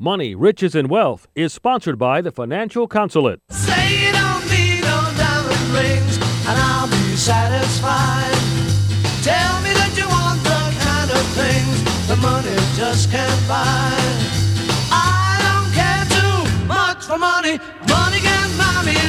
Money, Riches, and Wealth is sponsored by the Financial Consulate. Say you don't need no diamond rings, and I'll be satisfied. Tell me that you want the kind of things the money just can't buy. I don't care too much for money. Money can buy me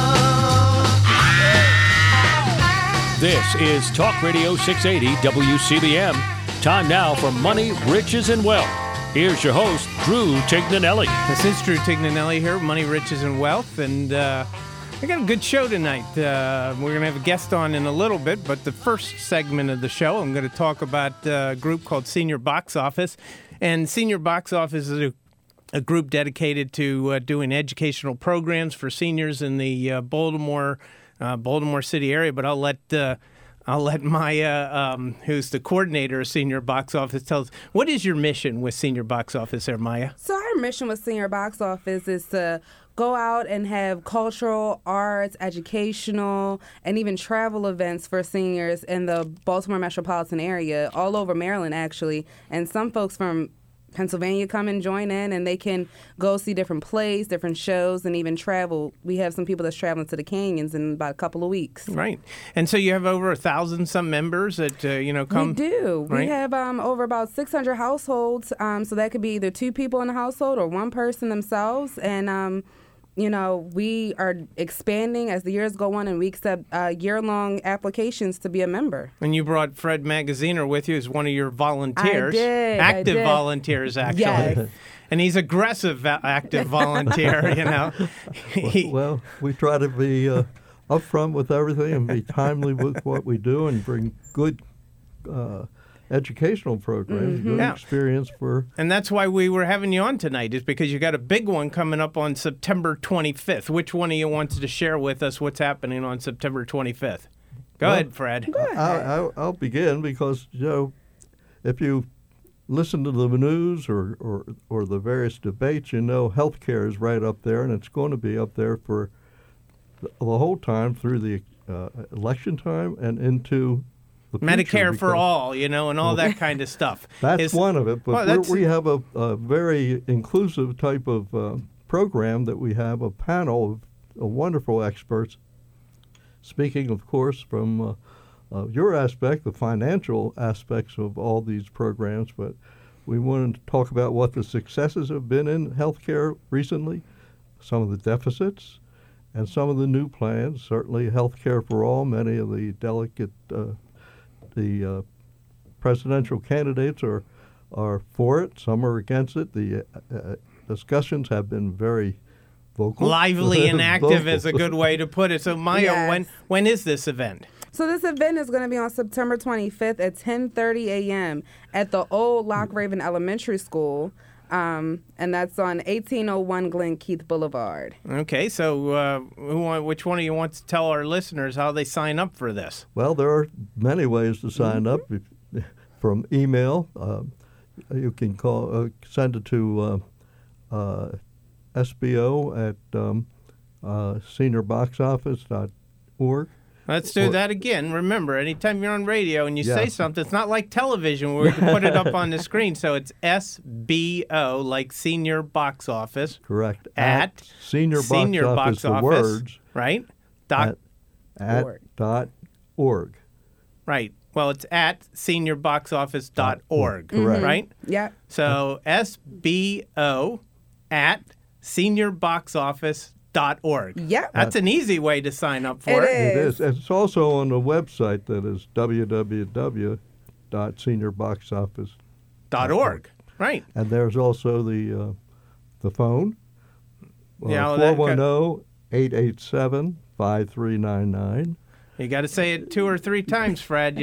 love. This is Talk Radio 680 WCBM. Time now for Money, Riches, and Wealth. Here's your host, Drew Tignanelli. This is Drew Tignanelli here, Money, Riches, and Wealth, and I got a good show tonight. We're going to have a guest on in a little bit, but the first segment of the show, I'm going to talk about a group called Senior Box Office, and Senior Box Office is a group dedicated to doing educational programs for seniors in the Baltimore City area, but I'll let Maya, who's the coordinator of Senior Box Office, tell us, what is your mission with Senior Box Office there, Maya? So our mission with Senior Box Office is to go out and have cultural, arts, educational, and even travel events for seniors in the Baltimore metropolitan area, all over Maryland, actually. And some folks from Pennsylvania come and join in, and they can go see different plays, different shows, and even travel. We have some people that's traveling to the canyons in about a couple of weeks. Right. And so you have over 1,000 some members that, come. We do. Right? We have over about 600 households. So that could be either two people in a household or one person themselves. And, we are expanding as the years go on, and we accept year-long applications to be a member. And you brought Fred Magaziner with you as one of your volunteers. I did. Active volunteers, actually. Yes. And he's aggressive active volunteer, Well, we try to be upfront with everything and be timely with what we do and bring good educational programs, good experience for. And that's why we were having you on tonight, is because you got a big one coming up on September 25th. Which one of you wants to share with us what's happening on September 25th? Go ahead, Fred. Go ahead. I'll begin because, if you listen to the news or the various debates, healthcare is right up there, and it's going to be up there for the whole time through the election time and into the Medicare for all, and all that kind of stuff. That's one of it, but we have a very inclusive type of program that we have a panel of wonderful experts speaking, of course, from your aspect, the financial aspects of all these programs, but we wanted to talk about what the successes have been in healthcare recently, some of the deficits, and some of the new plans. Certainly healthcare for all, many of the the presidential candidates are for it, some are against it. The discussions have been very vocal. Lively and active is a good way to put it. So, Maya, Yes. when is this event? So this event is going to be on September 25th at 10:30 a.m. at the old Loch Raven Elementary School, and that's on 1801 Glen Keith Boulevard. Okay, so which one of you wants to tell our listeners how they sign up for this? Well, there are many ways to sign up. From email, you can send it to SBO at seniorboxoffice.org. Let's do that again. Remember, anytime you're on radio and you say something, it's not like television where we can put it up on the screen. So it's SBO, like Senior Box Office. Correct. At Senior Box Office, the words. Right? .org. Right. Well, it's at seniorboxoffice.org. Correct. Right? Yeah. So SBO at seniorboxoffice.org. Yep. That's an easy way to sign up for it. It is. And it's also on the website that is www.seniorboxoffice.org. Right. And there's also the phone. 410-887-5399. You got to say it 2 or 3 times, Fred,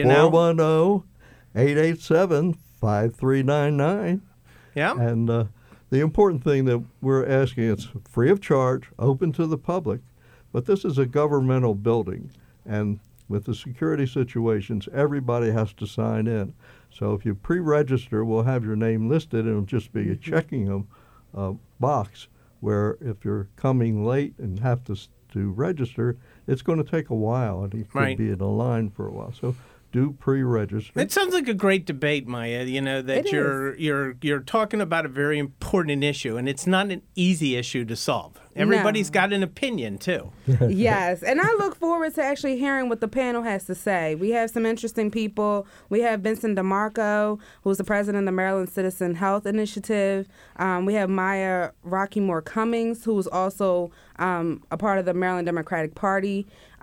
410-887-5399. Yeah. And the important thing that we're asking, it's free of charge, open to the public, but this is a governmental building, and with the security situations, everybody has to sign in. So if you pre-register, we'll have your name listed, and it'll just be a checking box where if you're coming late and have to register, it's going to take a while, and you could be in a line for a while. So do pre-register. It sounds like a great debate, Maya. You know that you're talking about a very important issue, and it's not an easy issue to solve. Everybody's got an opinion too. Yes, and I look forward to actually hearing what the panel has to say. We have some interesting people. We have Vincent DeMarco, who's the president of the Maryland Citizen Health Initiative. We have Maya Rockeymoore Cummings, who's also a part of the Maryland Democratic Party.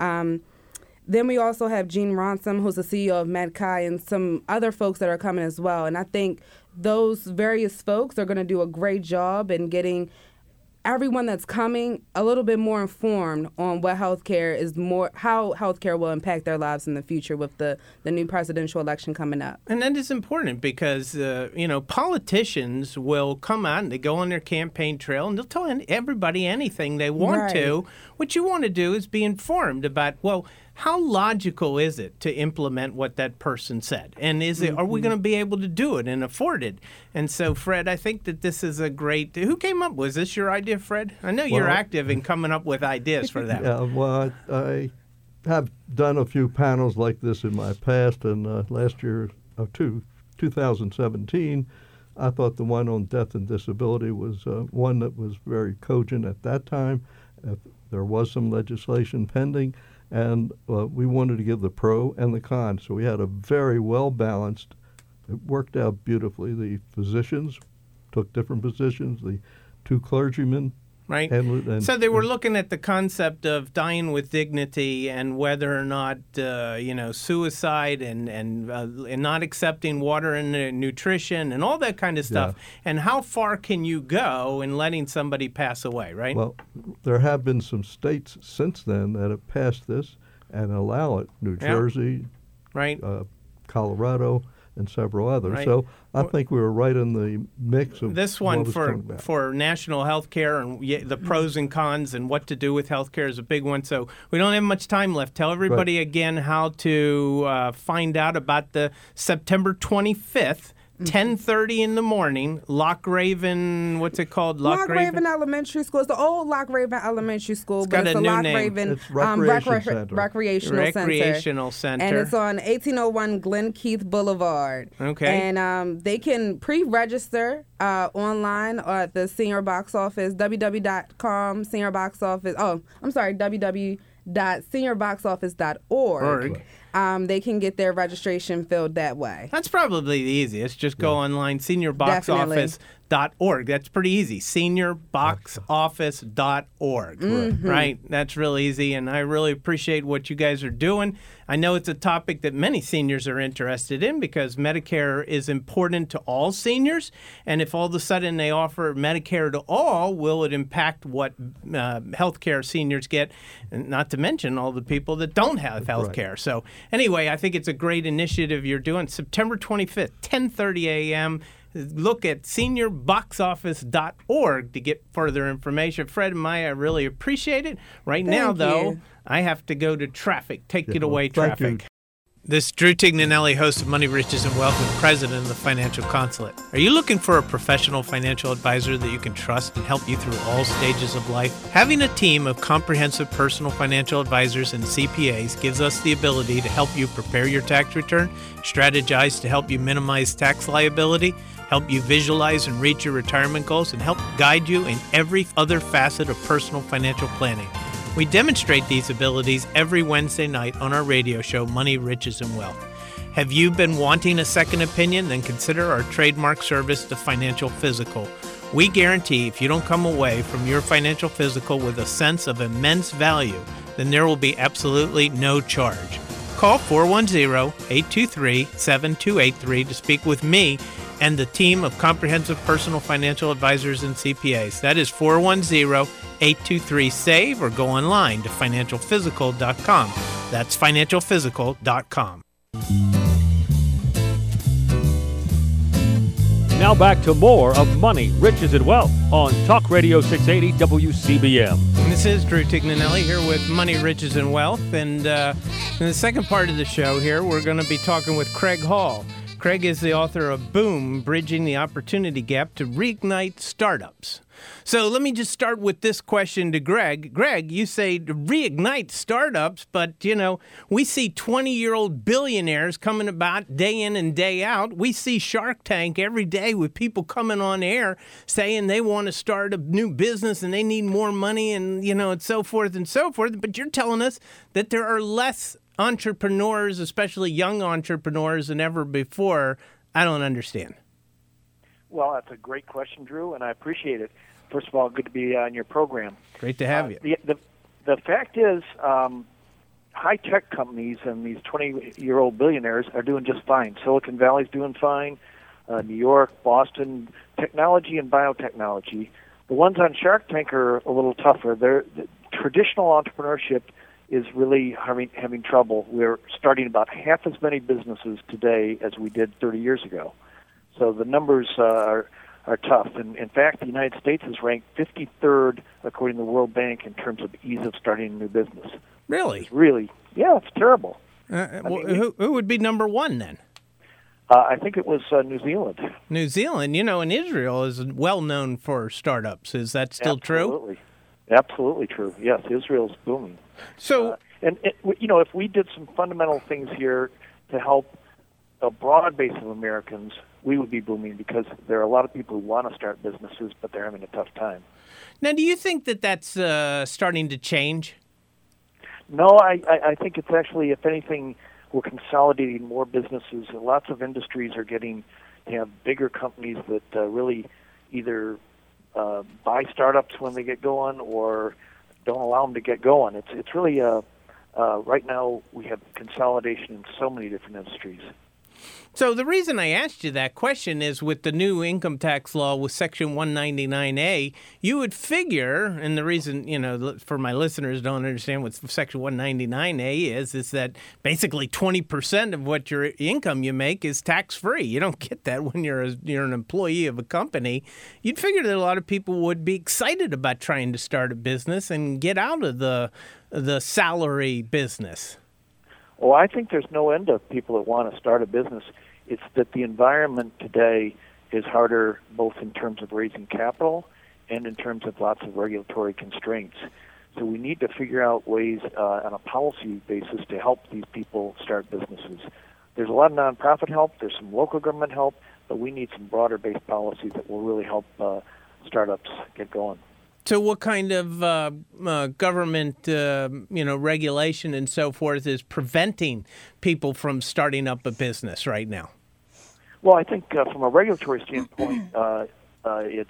Then we also have Gene Ronsom, who's the CEO of MedChi, and some other folks that are coming as well. And I think those various folks are going to do a great job in getting everyone that's coming a little bit more informed on what healthcare is how healthcare will impact their lives in the future with the new presidential election coming up. And that is important because, politicians will come out and they go on their campaign trail and they'll tell everybody anything they want to. What you want to do is be informed about, well, how logical is it to implement what that person said? And are we going to be able to do it and afford it? And so, Fred, I think that this is a great... Who came up? Was this your idea, Fred? I know you're active in coming up with ideas for that. Yeah, well, I have done a few panels like this in my past, and last year of 2017, I thought the one on death and disability was one that was very cogent at that time. There was some legislation pending. And we wanted to give the pro and the con. So we had a very well-balanced, it worked out beautifully. The physicians took different positions. The two clergymen. Right. So they were looking at the concept of dying with dignity and whether or not, suicide and not accepting water and nutrition and all that kind of stuff. Yeah. And how far can you go in letting somebody pass away, right? Well, there have been some states since then that have passed this and allow it. New Jersey, right, Colorado, and several others. Right. So I think we were right in the mix of this one for national health care and the pros and cons and what to do with health care is a big one. So we don't have much time left. Tell everybody again how to find out about the September 25th. 10:30 in the morning, Loch Raven, what's it called? Loch Raven Elementary School. It's the old Loch Raven Elementary School, but it's the Loch Raven Recreational Center. And it's on 1801 Glen Keith Boulevard. Okay. And they can pre-register online at the Senior Box Office, www.com, Senior Box Office. Oh, I'm sorry, www.seniorboxoffice.org. They can get their registration filled that way. That's probably the easiest. Just go online, seniorboxoffice.org. That's pretty easy. Seniorboxoffice.org. Mm-hmm. Right? That's real easy, and I really appreciate what you guys are doing. I know it's a topic that many seniors are interested in because Medicare is important to all seniors, and if all of a sudden they offer Medicare to all, will it impact what health care seniors get, and not to mention all the people that don't have health care. Right. So anyway, I think it's a great initiative you're doing. September 25th, 10:30 a.m., look at seniorboxoffice.org to get further information. Fred and Maya, I really appreciate it. Right now, though, I have to go to traffic. Take it away, traffic. This is Drew Tignanelli, host of Money, Riches, and Wealth and president of the Financial Consulate. Are you looking for a professional financial advisor that you can trust and help you through all stages of life? Having a team of comprehensive personal financial advisors and CPAs gives us the ability to help you prepare your tax return, strategize to help you minimize tax liability, help you visualize and reach your retirement goals, and help guide you in every other facet of personal financial planning. We demonstrate these abilities every Wednesday night on our radio show, Money, Riches, and Wealth. Have you been wanting a second opinion? Then consider our trademark service, the Financial Physical. We guarantee if you don't come away from your financial physical with a sense of immense value, then there will be absolutely no charge. Call 410-823-7283 to speak with me and the team of comprehensive personal financial advisors and CPAs. That is 410-823-SAVE, or go online to financialphysical.com. That's financialphysical.com. Now back to more of Money, Riches, and Wealth on Talk Radio 680 WCBM. This is Drew Tignanelli here with Money, Riches, and Wealth. And in the second part of the show here, we're going to be talking with Craig Hall. Craig is the author of Boom, Bridging the Opportunity Gap to Reignite Startups. So let me just start with this question to Greg. Greg, you say to reignite startups, but, we see 20-year-old billionaires coming about day in and day out. We see Shark Tank every day with people coming on air saying they want to start a new business and they need more money and, and so forth and so forth. But you're telling us that there are less entrepreneurs, especially young entrepreneurs, than ever before. I don't understand. Well, that's a great question, Drew, and I appreciate it. First of all, good to be on your program. Great to have you. The fact is, high-tech companies and these 20-year-old billionaires are doing just fine. Silicon Valley's doing fine. New York, Boston, technology and biotechnology. The ones on Shark Tank are a little tougher. The traditional entrepreneurship is really having trouble. We're starting about half as many businesses today as we did 30 years ago. So the numbers are tough. And in fact, the United States is ranked 53rd, according to the World Bank, in terms of ease of starting a new business. Really? Yeah, it's terrible. Who would be number one then? I think it was New Zealand. New Zealand, and Israel is well known for startups. Is that still true? Absolutely true. Yes, Israel's booming. So, if we did some fundamental things here to help a broad base of Americans, we would be booming because there are a lot of people who want to start businesses, but they're having a tough time. Now, do you think that that's starting to change? No, I think it's actually, if anything, we're consolidating more businesses. Lots of industries are getting to have bigger companies that really either buy startups when they get going or don't allow them to get going. It's really, right now, we have consolidation in so many different industries. So the reason I asked you that question is with the new income tax law with Section 199A, you would figure, and the reason, for my listeners don't understand what Section 199A is that basically 20% of what your income you make is tax-free. You don't get that when you're an employee of a company. You'd figure that a lot of people would be excited about trying to start a business and get out of the salary business. Well, I think there's no end of people that want to start a business. It's that the environment today is harder both in terms of raising capital and in terms of lots of regulatory constraints. So we need to figure out ways on a policy basis to help these people start businesses. There's a lot of nonprofit help, there's some local government help, but we need some broader-based policies that will really help startups get going. So what kind of government, regulation and so forth is preventing people from starting up a business right now? Well, I think from a regulatory standpoint, it's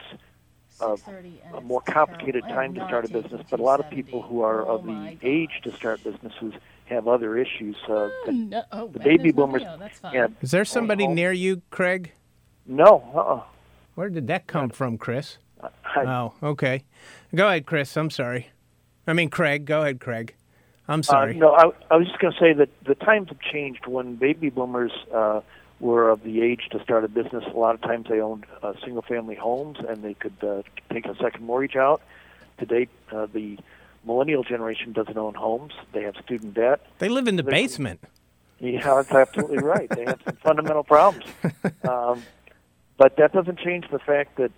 a more complicated time to start a business, but a lot of people who are of the age to start businesses have other issues. The baby boomers. Is there somebody near you, Craig? No. Where did that come from, Chris? Oh, okay. Go ahead, Chris. I'm sorry. Craig. Go ahead, Craig. I'm sorry. No, I was just going to say that the times have changed. When baby boomers were of the age to start a business, a lot of times they owned single-family homes and they could take a second mortgage out. Today, the millennial generation doesn't own homes. They have student debt. They live in the basement. Yeah, that's absolutely right. They have some fundamental problems. But that doesn't change the fact that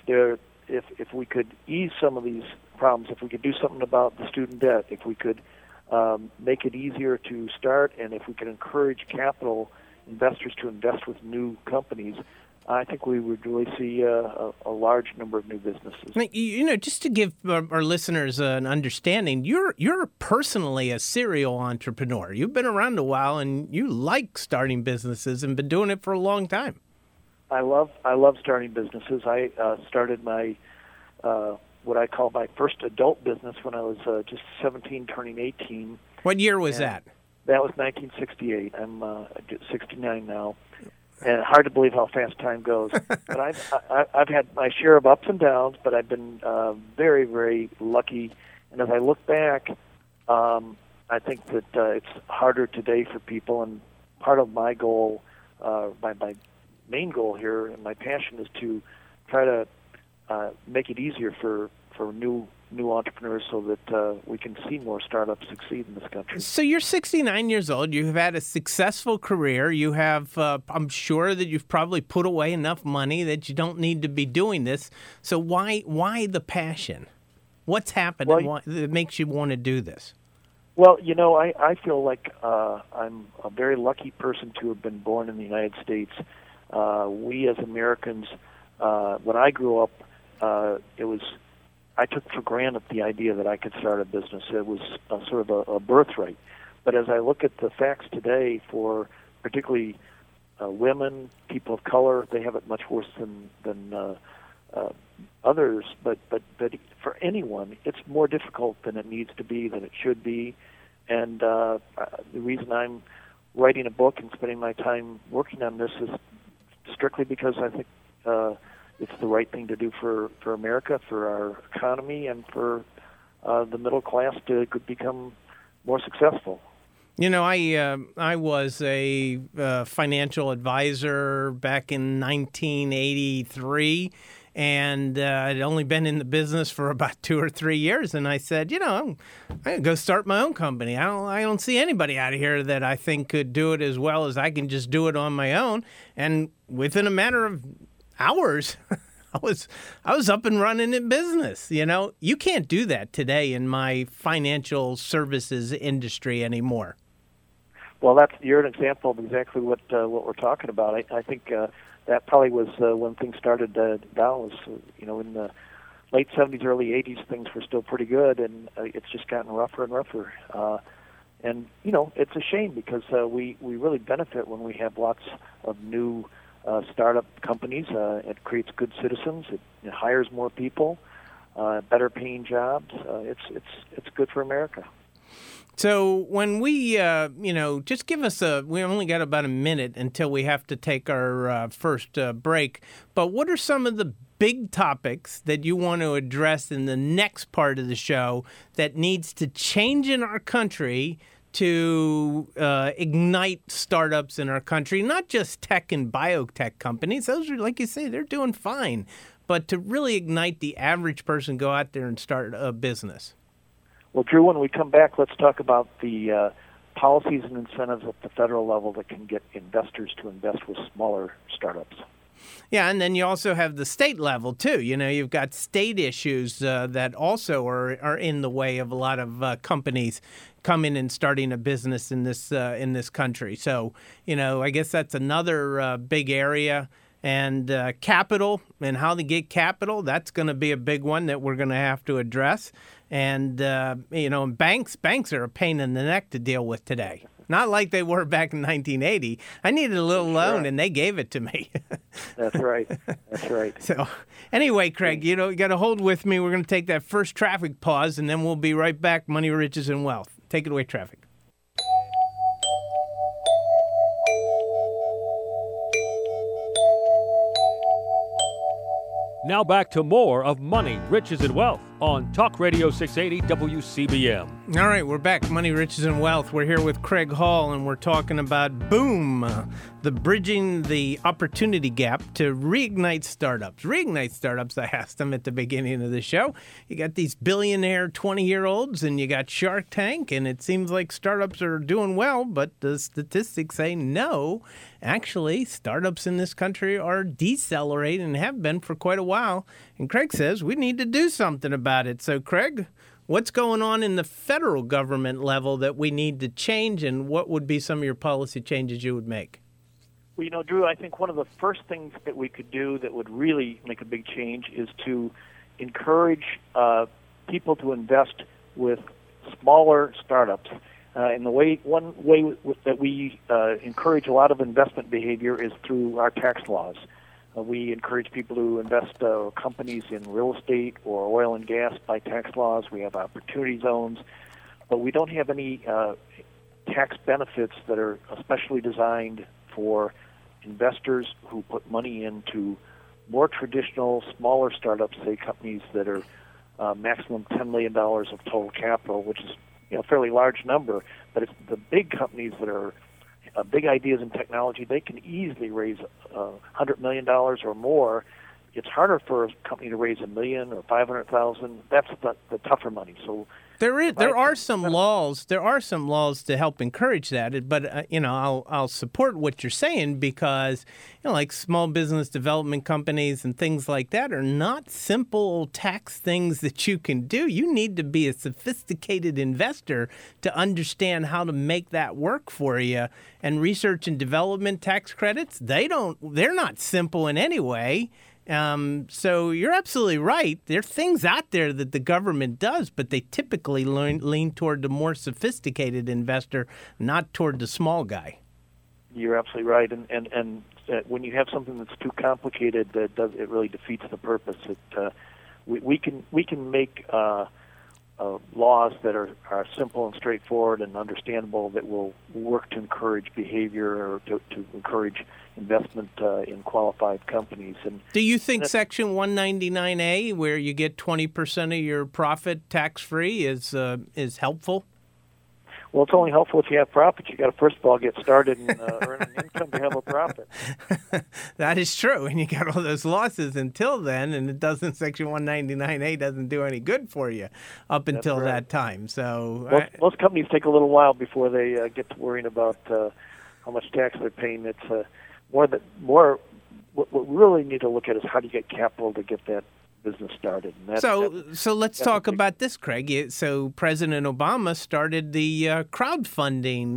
if we could ease some of these problems, if we could do something about the student debt, if we could make it easier to start, and if we could encourage capital investors to invest with new companies, I think we would really see a large number of new businesses. Just to give our listeners an understanding, you're personally a serial entrepreneur. You've been around a while, and you like starting businesses and been doing it for a long time. I love starting businesses. I started my what I call my first adult business when I was just 17, turning 18. What year was that? That was 1968. I'm 69 now, and hard to believe how fast time goes. But I've had my share of ups and downs, but I've been very, very lucky. And as I look back, I think that it's harder today for people. And part of my goal, my main goal here, and my passion is to try to make it easier for new new entrepreneurs so that we can see more startups succeed in this country. So you're 69 years old. You've had a successful career. You have, I'm sure that you've probably put away enough money that you don't need to be doing this. So why the passion? What's happened that makes you want to do this? Well, I feel like I'm a very lucky person to have been born in the United States. We as Americans, when I grew up, I took for granted the idea that I could start a business. It was sort of a birthright. But as I look at the facts today for particularly women, people of color, they have it much worse than others. But for anyone, it's more difficult than it needs to be, than it should be. And the reason I'm writing a book and spending my time working on this is strictly because I think it's the right thing to do for America, for our economy, and for the middle class to become more successful. I was a financial advisor back in 1983, and I'd only been in the business for about 2 or 3 years, and I said, I'm going to go start my own company. I don't see anybody out of here that I think could do it as well as I can just do it on my own. And within a matter of hours, I was up and running in business. You can't do that today in my financial services industry anymore. Well, you're an example of exactly what we're talking about. I think that probably was when things started down. Was in the late 70s, early 80s, things were still pretty good, and it's just gotten rougher and rougher. And it's a shame because we really benefit when we have lots of new startup companies. It creates good citizens. It hires more people, better paying jobs. It's good for America. So when we, just give us we only got about a minute until we have to take our first break. But what are some of the big topics that you want to address in the next part of the show that needs to change in our country to ignite startups in our country, not just tech and biotech companies? Those are, like you say, they're doing fine. But to really ignite the average person, go out there and start a business. Well, Drew, when we come back, let's talk about the policies and incentives at the federal level that can get investors to invest with smaller startups. Yeah, and then you also have the state level, too. You've got state issues that also are in the way of a lot of companies coming and starting a business in this country. So, I guess that's another big area. And capital and how to get capital, that's going to be a big one that we're going to have to address. And, banks are a pain in the neck to deal with today. Not like they were back in 1980. I needed a little loan, and they gave it to me. That's right. That's right. So anyway, Craig, you got to hold with me. We're going to take that first traffic pause, and then we'll be right back. Money, Riches, and Wealth. Take it away, traffic. Now back to more of Money, Riches, and Wealth on Talk Radio 680 WCBM. All right, we're back. Money, Riches, and Wealth. We're here with Craig Hall, and we're talking about BOOM, the Bridging the Opportunity Gap to Reignite Startups. Reignite Startups, I asked them at the beginning of the show. You got these billionaire 20-year-olds, and you got Shark Tank, and it seems like startups are doing well, but the statistics say no. Actually, startups in this country are decelerating and have been for quite a while. And Craig says we need to do something about it. So, Craig, what's going on in the federal government level that we need to change, and what would be some of your policy changes you would make? Well, Drew, I think one of the first things that we could do that would really make a big change is to encourage people to invest with smaller startups. And one way that we encourage a lot of investment behavior is through our tax laws. We encourage people to invest companies in real estate or oil and gas by tax laws. We have opportunity zones, but we don't have any tax benefits that are especially designed for investors who put money into more traditional, smaller startups, say companies that are maximum $10 million of total capital, which is a fairly large number. But it's the big companies that are big ideas in technology. They can easily raise $100 million or more it's harder for a company to raise $1 million or $500,000. That's the tougher money. So there are some laws to help encourage that. But I'll support what you're saying because like small business development companies and things like that are not simple tax things that you can do. You need to be a sophisticated investor to understand how to make that work for you. And research and development tax credits, they're not simple in any way. So you're absolutely right. There are things out there that the government does, but they typically lean toward the more sophisticated investor, not toward the small guy. You're absolutely right. And when you have something that's too complicated, it really defeats the purpose. We can make laws that are simple and straightforward and understandable that will work to encourage behavior or to encourage investment in qualified companies. And do you think Section 199A, where you get 20% of your profit tax-free, is helpful? Well, it's only helpful if you have profit. You got to first of all get started and earn an income to have a profit. That is true, and you got all those losses until then, and Section 199A doesn't do any good for you up until that time. So most companies take a little while before they get to worrying about how much tax they're paying. It's more. What we really need to look at is how do you get capital to get that business started. And so let's talk about this, Craig. So President Obama started the crowdfunding,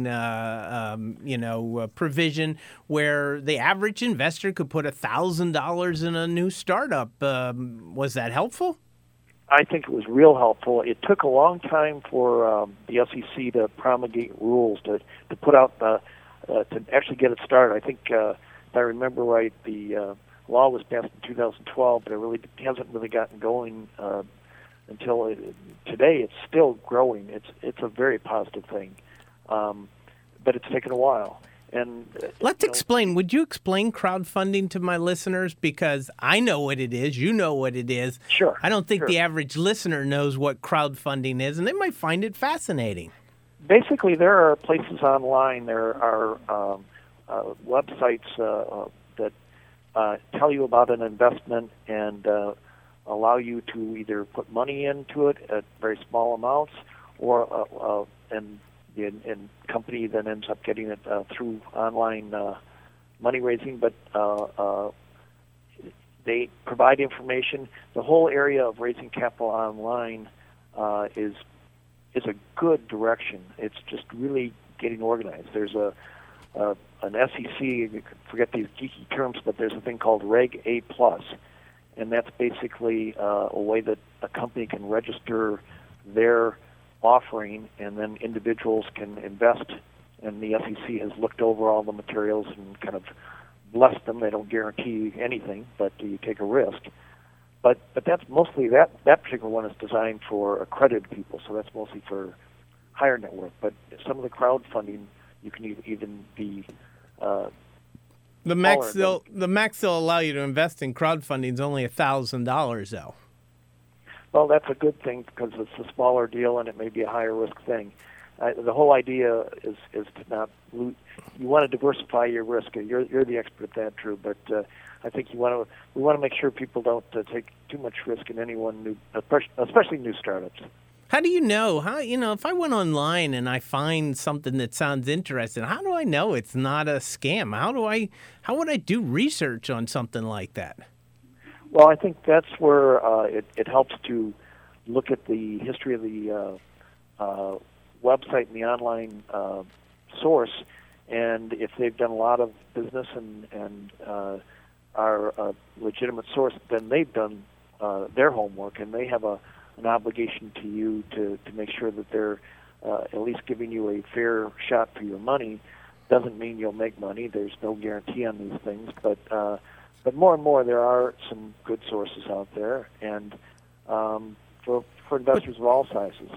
provision where the average investor could put $1,000 in a new startup. Was that helpful? I think it was real helpful. It took a long time for the SEC to promulgate rules to put out to actually get it started. I think if I remember right, the law was passed in 2012, but it hasn't really gotten going until today. It's still growing. It's a very positive thing, but it's taken a while. And let's explain. Would you explain crowdfunding to my listeners? Because I know what it is. You know what it is. Sure. I don't think the average listener knows what crowdfunding is, and they might find it fascinating. Basically, there are places online. There are websites that tell you about an investment and allow you to either put money into it at very small amounts, or and company then ends up getting it through online money raising. But they provide information. The whole area of raising capital online is a good direction. It's just really getting organized. There's an SEC, you forget these geeky terms, but there's a thing called Reg A+, and that's basically a way that a company can register their offering, and then individuals can invest. And the SEC has looked over all the materials and kind of blessed them. They don't guarantee anything, but you take a risk. But that's mostly that particular one is designed for accredited people, so that's mostly for higher net worth. But some of the crowdfunding, you can even be the max they'll allow you to invest in crowdfunding is only $1,000, though. Well, that's a good thing because it's a smaller deal and it may be a higher risk thing. The whole idea is to not loot. You want to diversify your risk. You're the expert at that, Drew. But I think we want to make sure people don't take too much risk in any one new, especially new startups. How do you know? If I went online and I find something that sounds interesting, how do I know it's not a scam? How would I do research on something like that? Well, I think that's where it helps to look at the history of the website and the online source, and if they've done a lot of business and are a legitimate source, then they've done their homework, and they have an obligation to you to make sure that they're at least giving you a fair shot for your money. Doesn't mean you'll make money. There's no guarantee on these things, but more and more there are some good sources out there, and for investors of all sizes. But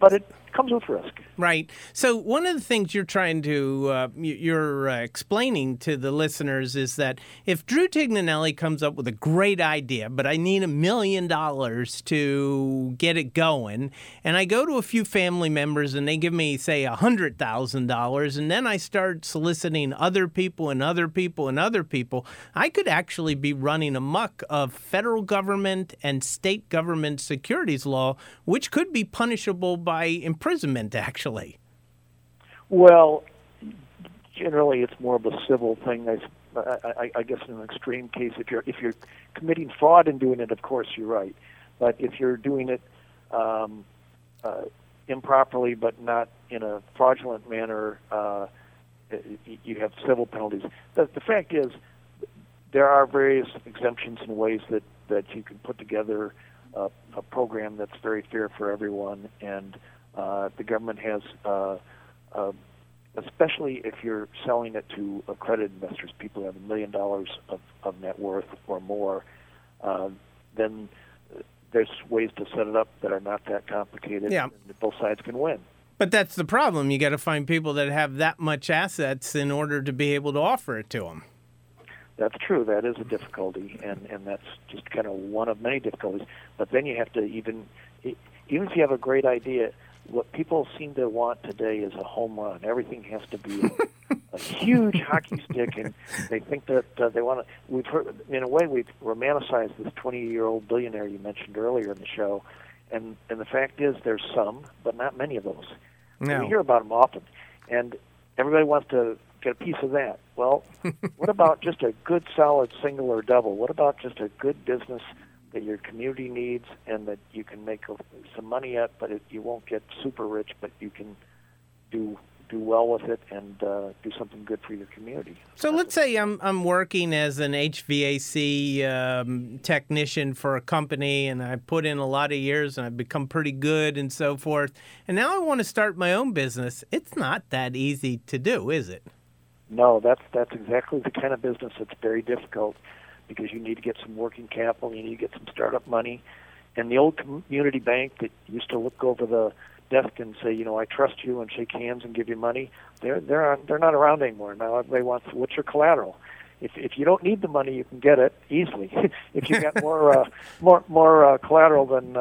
but it comes with risk. Right. So one of the things you're trying to, you're explaining to the listeners is that if Drew Tignanelli comes up with a great idea, but I need $1 million to get it going, and I go to a few family members and they give me, say, $100,000, and then I start soliciting other people and other people and other people, I could actually be running amok of federal government and state government securities law, which could be punishable by imprisonment, actually. Well, generally, it's more of a civil thing. I guess in an extreme case, if you're committing fraud and doing it, of course you're right. But if you're doing it improperly, but not in a fraudulent manner, you have civil penalties. The fact is, there are various exemptions and ways that you can put together a program that's very fair for everyone, and the government has, especially if you're selling it to accredited investors, people who have $1 million of net worth or more, then there's ways to set it up that are not that complicated, and both sides can win. But that's the problem. You got to find people that have that much assets in order to be able to offer it to them. That's true. That is a difficulty, and that's just kind of one of many difficulties. But then you have to even if you have a great idea, what people seem to want today is a home run. Everything has to be a huge hockey stick, and they think that they want to. We've heard, in a way, we've romanticized this 20-year-old billionaire you mentioned earlier in the show, and the fact is, there's some, but not many of those. No. We hear about them often, and everybody wants to get a piece of that. Well, what about just a good, solid single or double? What about just a good business that your community needs and that you can make some money at, but you won't get super rich, but you can do well with it and do something good for your community. So let's say I'm working as an HVAC technician for a company, and I put in a lot of years, and I've become pretty good and so forth, and now I want to start my own business. It's not that easy to do, is it? No, that's exactly the kind of business that's very difficult, because you need to get some working capital, you need to get some startup money, and the old community bank that used to look over the desk and say, I trust you, and shake hands and give you money, they're not around anymore. Now everybody wants, what's your collateral? If you don't need the money, you can get it easily. If you got more collateral than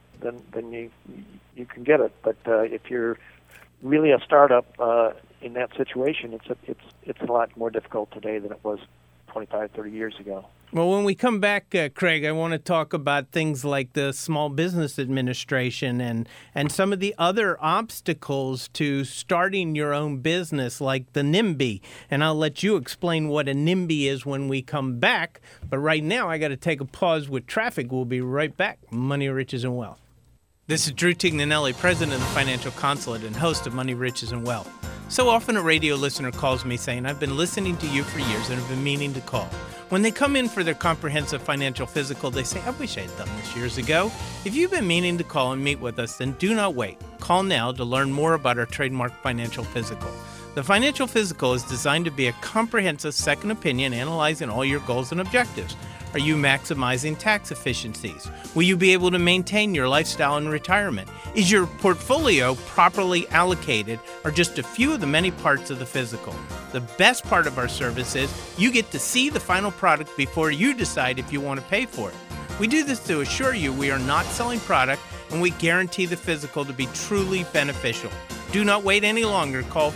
you can get it. But if you're really a startup in that situation, it's a lot more difficult today than it was 25, 30 years ago. Well, when we come back, Craig, I want to talk about things like the Small Business Administration and some of the other obstacles to starting your own business, like the NIMBY. And I'll let you explain what a NIMBY is when we come back. But right now, I got to take a pause with traffic. We'll be right back. Money, Riches, and Wealth. This is Drew Tignanelli, president of the Financial Consulate and host of Money, Riches, and Wealth. So often a radio listener calls me saying, I've been listening to you for years and have been meaning to call. When they come in for their comprehensive financial physical, they say, I wish I had done this years ago. If you've been meaning to call and meet with us, then do not wait. Call now to learn more about our trademark financial physical. The financial physical is designed to be a comprehensive second opinion analyzing all your goals and objectives. Are you maximizing tax efficiencies? Will you be able to maintain your lifestyle in retirement? Is your portfolio properly allocated, or just a few of the many parts of the physical? The best part of our service is you get to see the final product before you decide if you want to pay for it. We do this to assure you we are not selling product, and we guarantee the physical to be truly beneficial. Do not wait any longer. Call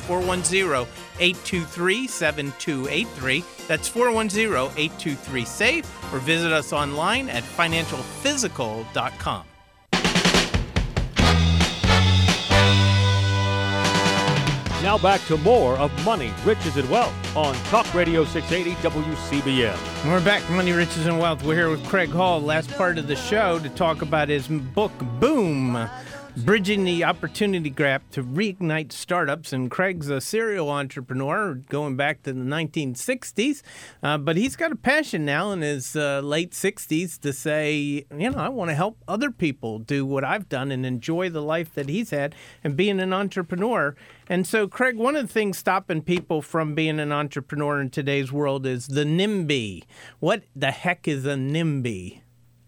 410-823-7283. That's 410-823-SAVE, or visit us online at financialphysical.com. Now back to more of Money, Riches, and Wealth on Talk Radio 680 WCBM. We're back, Money, Riches, and Wealth. We're here with Craig Hall, last part of the show, to talk about his book, Boom! Bridging the Opportunity Gap to Reignite Startups. And Craig's a serial entrepreneur going back to the 1960s, but he's got a passion now in his late 60s to say, I want to help other people do what I've done and enjoy the life that he's had and being an entrepreneur. And so, Craig, one of the things stopping people from being an entrepreneur in today's world is the NIMBY. What the heck is a NIMBY?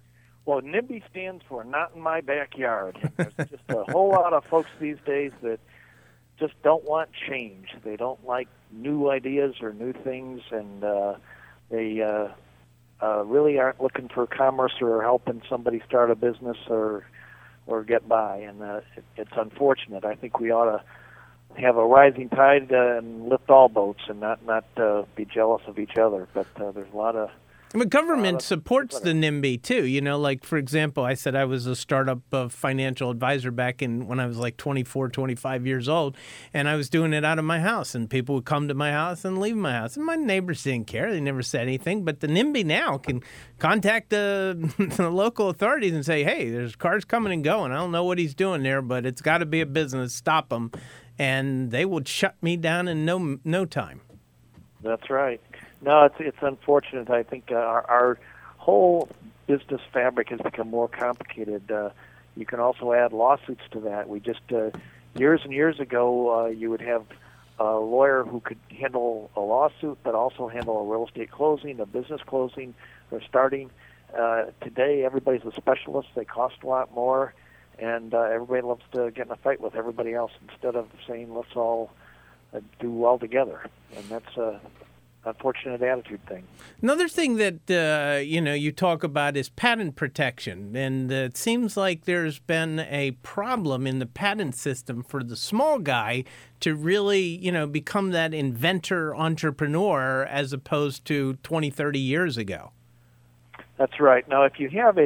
Well, NIMBY stands for Not in My Backyard. There's just a whole lot of folks these days that just don't want change. They don't like new ideas or new things, and they really aren't looking for commerce or helping somebody start a business or get by. And it's unfortunate. I think we ought to have a rising tide and lift all boats, and not be jealous of each other. But there's a lot of The government supports the NIMBY too. You know, like, for example, I said I was a startup financial advisor back when I was like 24, 25 years old, and I was doing it out of my house, and people would come to my house and leave my house. And my neighbors didn't care. They never said anything. But the NIMBY now can contact the local authorities and say, hey, there's cars coming and going. I don't know what he's doing there, but it's got to be a business. Stop him. And they would shut me down in no time. That's right. No, it's unfortunate. I think our whole business fabric has become more complicated. You can also add lawsuits to that. We just years and years ago, you would have a lawyer who could handle a lawsuit, but also handle a real estate closing, a business closing, or starting. Today, everybody's a specialist. They cost a lot more, and everybody loves to get in a fight with everybody else instead of saying, let's all do well together. And that's unfortunate attitude thing. Another thing that you talk about is patent protection, and it seems like there's been a problem in the patent system for the small guy to really become that inventor entrepreneur as opposed to 20, 30 years ago. That's right. Now, if you have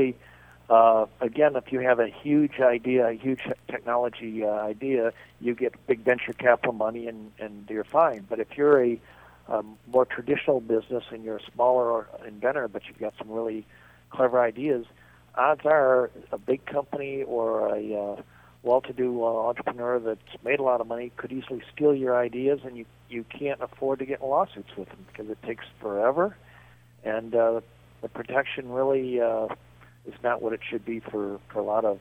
if you have a huge idea, a huge technology idea, you get big venture capital money and you're fine. But if you're a more traditional business and you're a smaller inventor, but you've got some really clever ideas, odds are a big company or a well-to-do entrepreneur that's made a lot of money could easily steal your ideas, and you can't afford to get in lawsuits with them because it takes forever, and the protection really is not what it should be for a lot of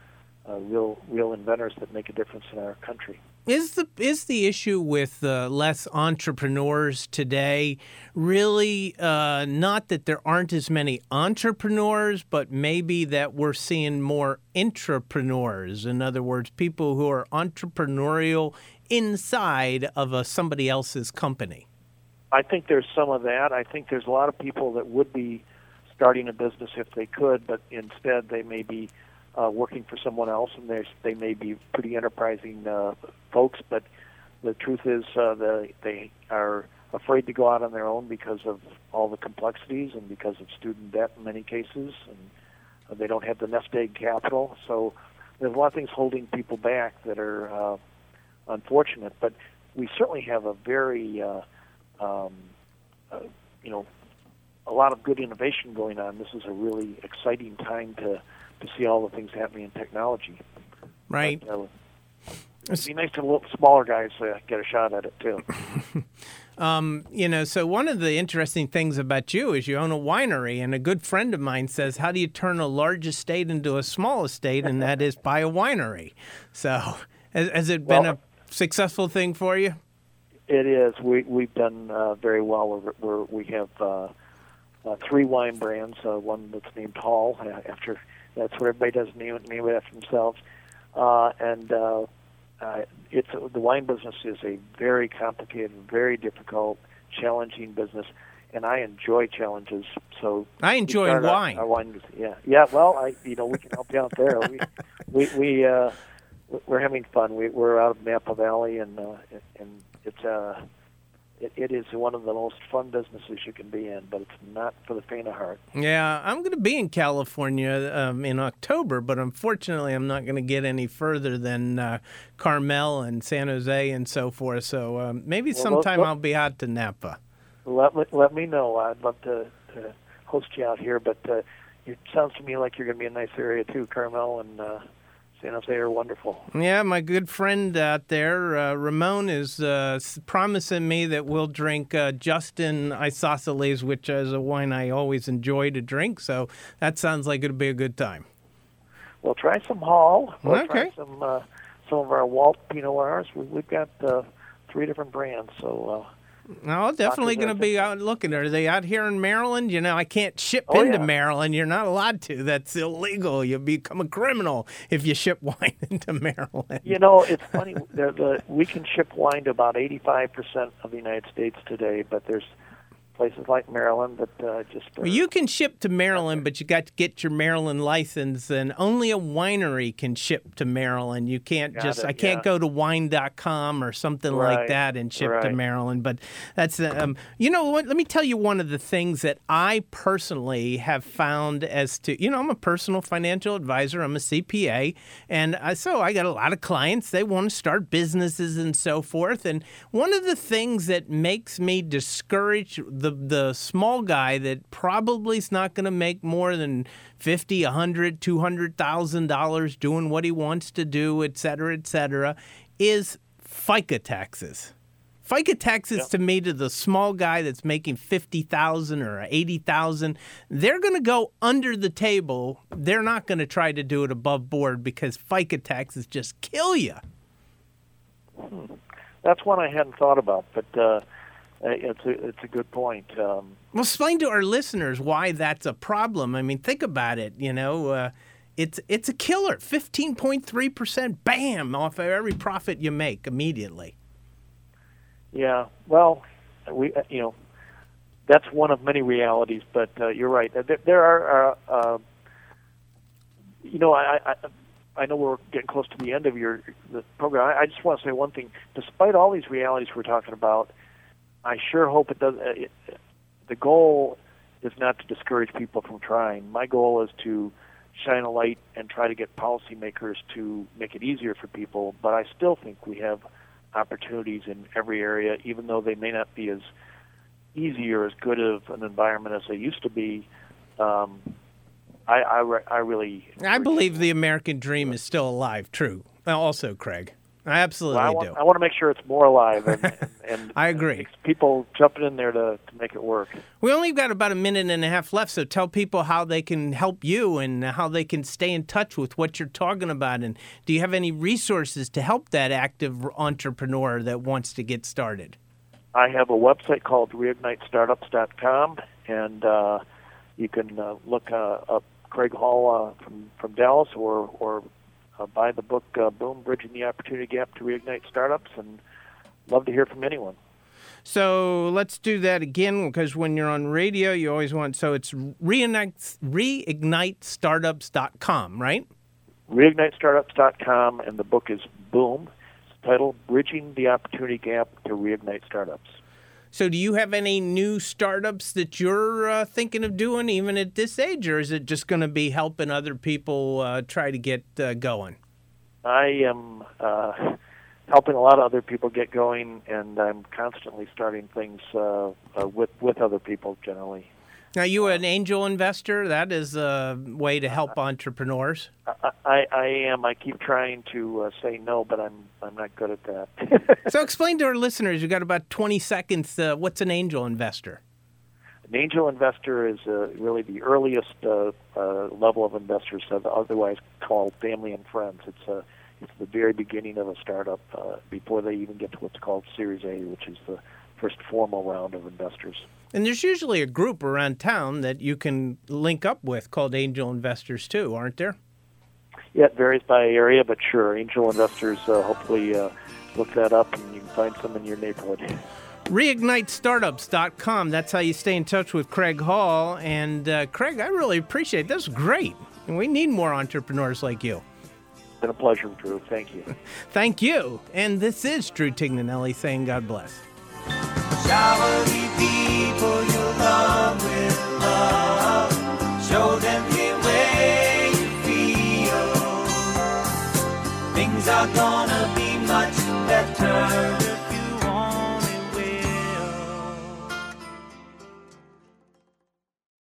real inventors that make a difference in our country. Is the issue with less entrepreneurs today really not that there aren't as many entrepreneurs, but maybe that we're seeing more intrapreneurs? In other words, people who are entrepreneurial inside of somebody else's company. I think there's some of that. I think there's a lot of people that would be starting a business if they could, but instead they may be working for someone else, and they may be pretty enterprising folks, but the truth is they are afraid to go out on their own because of all the complexities and because of student debt in many cases, and they don't have the nest egg capital. So there's a lot of things holding people back that are unfortunate, but we certainly have a very a lot of good innovation going on. This is a really exciting time to see all the things happening in technology. Right. But, it'd be nice to let smaller guys get a shot at it, too. So one of the interesting things about you is you own a winery, and a good friend of mine says, how do you turn a large estate into a small estate, and that is by a winery. So has it been a successful thing for you? It is. We've done very well. We have 3 wine brands, one that's named Hall, after that's what everybody does, name it after themselves. The wine business is a very complicated, very difficult, challenging business, and I enjoy challenges. So I enjoy wine. Our wine, yeah. Well, we can help you out there. We're having fun. We're out of Napa Valley, and it is one of the most fun businesses you can be in, but it's not for the faint of heart. Yeah, I'm going to be in California in October, but unfortunately I'm not going to get any further than Carmel and San Jose and so forth. So maybe sometime I'll be out to Napa. Let me know. I'd love to host you out here, but it sounds to me like you're going to be in a nice area too. Carmel and San Jose are wonderful. Yeah, my good friend out there, Ramon, is promising me that we'll drink Justin Isosceles, which is a wine I always enjoy to drink. So that sounds like it'll be a good time. Well, try some Hall. Okay. Try some of our Walt Pinot Noirs. We've got 3 different brands, so No, definitely going to be out looking. Are they out here in Maryland? You know, I can't ship into Maryland. You're not allowed to. That's illegal. You become a criminal if you ship wine into Maryland. You know, it's funny. We can ship wine to about 85% of the United States today, but there's places like Maryland that just... Well, you can ship to Maryland, but you got to get your Maryland license, and only a winery can ship to Maryland. You can't I can't go to wine.com or something like that and ship to Maryland. But that's, you know what, let me tell you one of the things that I personally have found as to, you know, I'm a personal financial advisor, I'm a CPA, and so I got a lot of clients, they want to start businesses and so forth, and one of the things that makes me discourage the small guy that probably is not going to make more than $50, $100, $200,000 doing what he wants to do, et cetera, is FICA taxes. FICA taxes to me, to the small guy that's making $50,000 or $80,000, they're going to go under the table. They're not going to try to do it above board because FICA taxes just kill you. That's one I hadn't thought about, but it's a good point. Well, explain to our listeners why that's a problem. I mean, think about it. You know, it's a killer. 15.3%, bam, off of every profit you make immediately. Yeah, well, that's one of many realities. But you're right. There are, I know we're getting close to the end of the program. I just want to say one thing. Despite all these realities we're talking about, I sure hope it does. The goal is not to discourage people from trying. My goal is to shine a light and try to get policymakers to make it easier for people. But I still think we have opportunities in every area, even though they may not be as easy or as good of an environment as they used to be. I believe the American dream is still alive. True. Also, Craig. I absolutely do. I want to make sure it's more alive, and I agree. People jumping in there to make it work. We only got about a minute and a half left, so tell people how they can help you and how they can stay in touch with what you're talking about. And do you have any resources to help that active entrepreneur that wants to get started? I have a website called reignitestartups.com, and you can look up Craig Hall from Dallas, or buy the book, Boom, Bridging the Opportunity Gap to Reignite Startups, and love to hear from anyone. So let's do that again, because when you're on radio, you always want, so it's reignitestartups.com, right? Reignitestartups.com, and the book is Boom. It's titled Bridging the Opportunity Gap to Reignite Startups. So do you have any new startups that you're thinking of doing even at this age, or is it just going to be helping other people try to get going? I am helping a lot of other people get going, and I'm constantly starting things with other people generally. Now, you an angel investor? That is a way to help entrepreneurs. I am. I keep trying to say no, but I'm not good at that. So explain to our listeners, you've got about 20 seconds, what's an angel investor? An angel investor is really the earliest level of investors, otherwise called family and friends. It's the very beginning of a startup before they even get to what's called Series A, which is the first formal round of investors. And there's usually a group around town that you can link up with called Angel Investors too, aren't there? Yeah, it varies by area, but sure, Angel Investors, hopefully look that up and you can find some in your neighborhood. Reignitestartups.com, that's how you stay in touch with Craig Hall. And Craig, I really appreciate it. That's great. And we need more entrepreneurs like you. It's been a pleasure, Drew. Thank you. Thank you. And this is Drew Tignanelli saying God bless. Shower the people you love with love. Show them the way you feel. Things are gonna